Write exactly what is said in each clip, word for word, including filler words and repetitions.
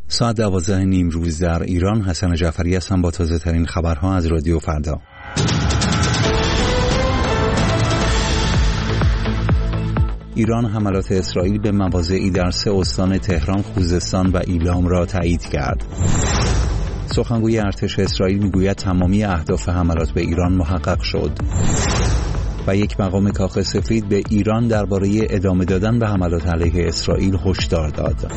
ساعت دوازده نیم روز در ایران. حسن جعفری هستم با تازه ترین خبرها از رادیو فردا. ایران حملات اسرائیل به مواضعی در سه استان تهران، خوزستان و ایلام را تایید کرد. سخنگوی ارتش اسرائیل میگوید تمامی اهداف حملات به ایران محقق شد. و یک مقام کاخ سفید به ایران درباره ادامه دادن به حملات علیه اسرائیل هشدار داد.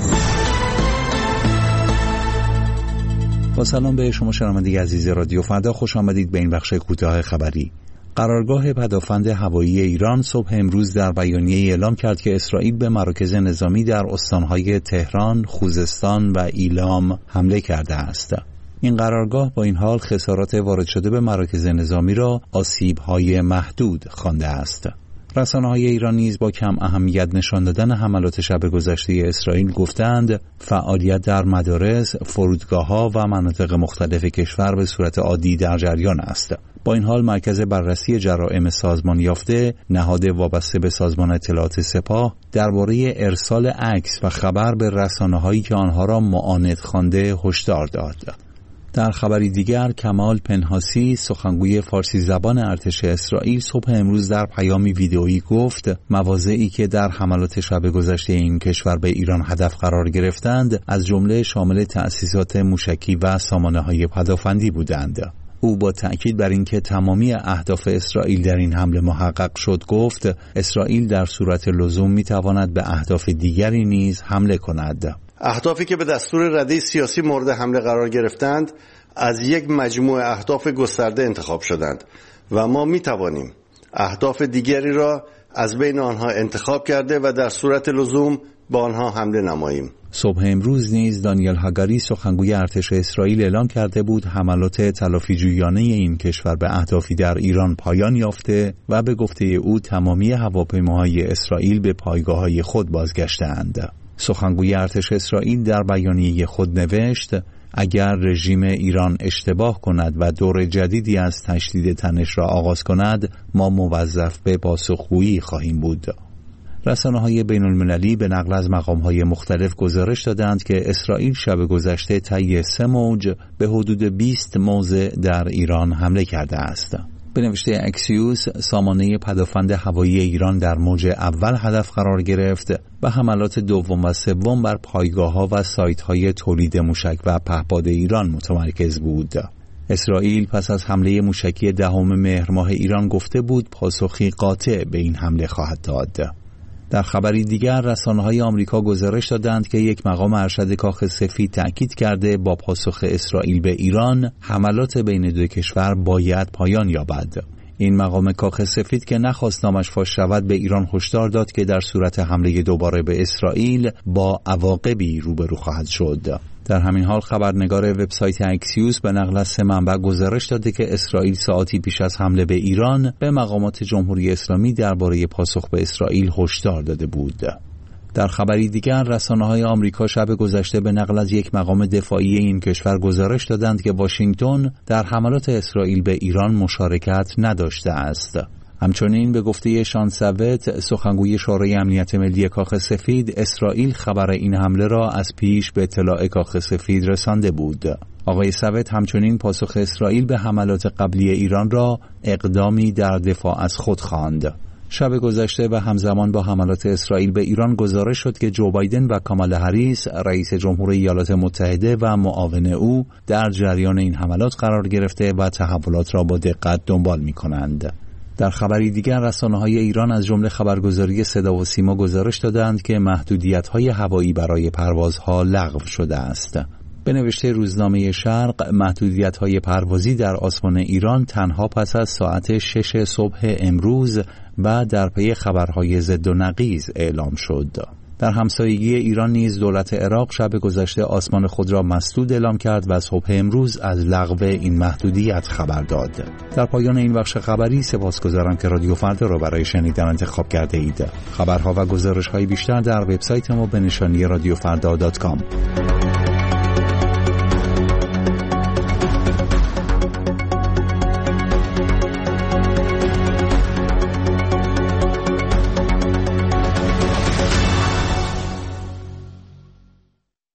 با سلام به شما شنوندگان عزیز رادیو فردا، خوش آمدید به این بخش کوتاه خبری. قرارگاه پدافند هوایی ایران صبح امروز در بیانیه اعلام کرد که اسرائیل به مراکز نظامی در استانهای تهران، خوزستان و ایلام حمله کرده است. این قرارگاه با این حال خسارات وارد شده به مراکز نظامی را آسیب‌های محدود خوانده است. رسانه‌های ایران نیز با کم اهمیت نشان دادن حملات شب گذشته اسرائیل گفتند فعالیت در مدارس، فرودگاه‌ها و مناطق مختلف کشور به صورت عادی در جریان است. با این حال مرکز بررسی جرائم سازمان یافته، نهاد وابسته به سازمان اطلاعات سپاه، درباره ارسال عکس و خبر به رسانه‌هایی که آنها را معاند خوانده هشدار داد. در خبری دیگر، کمال پنهاسی، سخنگوی فارسی زبان ارتش اسرائیل، صبح امروز در پیامی ویدئویی گفت مواضعی که در حملات شب گذشته این کشور به ایران هدف قرار گرفتند از جمله شامل تأسیسات موشکی و سامانه‌های پدافندی بودند. او با تأکید بر اینکه تمامی اهداف اسرائیل در این حمله محقق شد گفت اسرائیل در صورت لزوم می‌تواند به اهداف دیگری نیز حمله کند. اهدافی که به دستور رده سیاسی مورد حمله قرار گرفتند از یک مجموعه اهداف گسترده انتخاب شدند و ما می توانیم اهداف دیگری را از بین آنها انتخاب کرده و در صورت لزوم با آنها حمله نماییم. صبح امروز نیز دانیل هاگاری، سخنگوی ارتش اسرائیل، اعلام کرده بود حملات تلافی‌جویانه این کشور به اهدافی در ایران پایان یافته و به گفته او تمامی هواپیماهای اسرائیل به پایگاه‌های خود بازگشتند. سخنگوی ارتش اسرائیل در بیانیه خود نوشت اگر رژیم ایران اشتباه کند و دور جدیدی از تشدید تنش را آغاز کند ما موظف به پاسخگویی خواهیم بود. رسانه‌های بین‌المللی به نقل از مقام‌های مختلف گزارش دادند که اسرائیل شب گذشته طی سه موج به حدود بیست موضع در ایران حمله کرده است. به نوشته اکسیوس، سامانه پدافند هوایی ایران در موج اول هدف قرار گرفت و حملات دوم و سوم بر پایگاه‌ها و سایت‌های تولید موشک و پهپاد ایران متمرکز بود. اسرائیل پس از حمله موشکی دهم مهر ماه ایران گفته بود پاسخی قاطع به این حمله خواهد داد. در خبری دیگر، رسانه‌های آمریکا گزارش دادند که یک مقام ارشد کاخ سفید تأکید کرده با پاسخ اسرائیل به ایران حملات بین دو کشور باید پایان یابد. این مقام کاخ سفید که نخواست نامش فاش شود به ایران هشدار داد که در صورت حمله دوباره به اسرائیل با عواقبی روبرو خواهد شد. در همین حال خبرنگار وبسایت اکسیوس به نقل از سه منبع گزارش داده که اسرائیل ساعتی پیش از حمله به ایران به مقامات جمهوری اسلامی درباره پاسخ به اسرائیل هشدار داده بود. در خبری دیگر، رسانه‌های آمریکا شب گذشته به نقل از یک مقام دفاعی این کشور گزارش دادند که واشنگتن در حملات اسرائیل به ایران مشارکت نداشته است. همچنین به گفته شان سوت، سخنگوی شورای امنیت ملی کاخ سفید، اسرائیل خبر این حمله را از پیش به اطلاع کاخ سفید رسانده بود. آقای سوت همچنین پاسخ اسرائیل به حملات قبلی ایران را اقدامی در دفاع از خود خواند. شب گذشته و همزمان با حملات اسرائیل به ایران گزارش شد که جو بایدن و کامالا هریس، رئیس جمهور ایالات متحده و معاون او، در جریان این حملات قرار گرفته و تحولات را با دقت دنبال می‌کنند. در خبری دیگر، رسانه‌های ایران از جمله خبرگزاری صدا و سیما گزارش دادند که محدودیت‌های هوایی برای پروازها لغو شده است. به نوشته روزنامه شرق، محدودیت‌های پروازی در آسمان ایران تنها پس از ساعت شش صبح امروز و در پی خبرهای ضد و نقیض اعلام شد. در همسایگی ایران نیز دولت عراق شب گذشته آسمان خود را مسدود اعلام کرد و صبح امروز از لغو این محدودیت خبر داد. در پایان این بخش خبری سپاسگزارم که رادیو فردا را برای شنیدن انتخاب کرده اید. خبرها و گزارش‌های بیشتر در وبسایت ما به نشانی رادیو فردا دات کام.